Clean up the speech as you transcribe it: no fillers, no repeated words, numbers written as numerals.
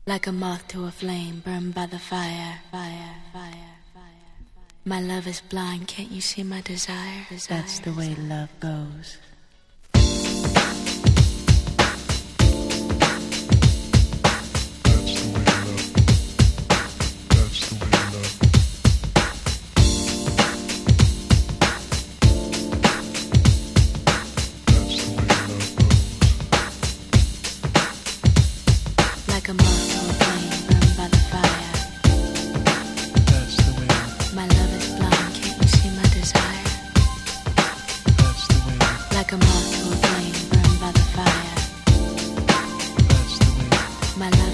Like a moth to a flame, burned by the fire, fire, fire, fire. My love is blind, can't you see my desire? That's the way love goes. Like a moth to a flame, burned by the fire. That's the way. My love is blind, can't you see my desire? That's the way. Like a moth to a flame, burned by the fire. That's the way. My love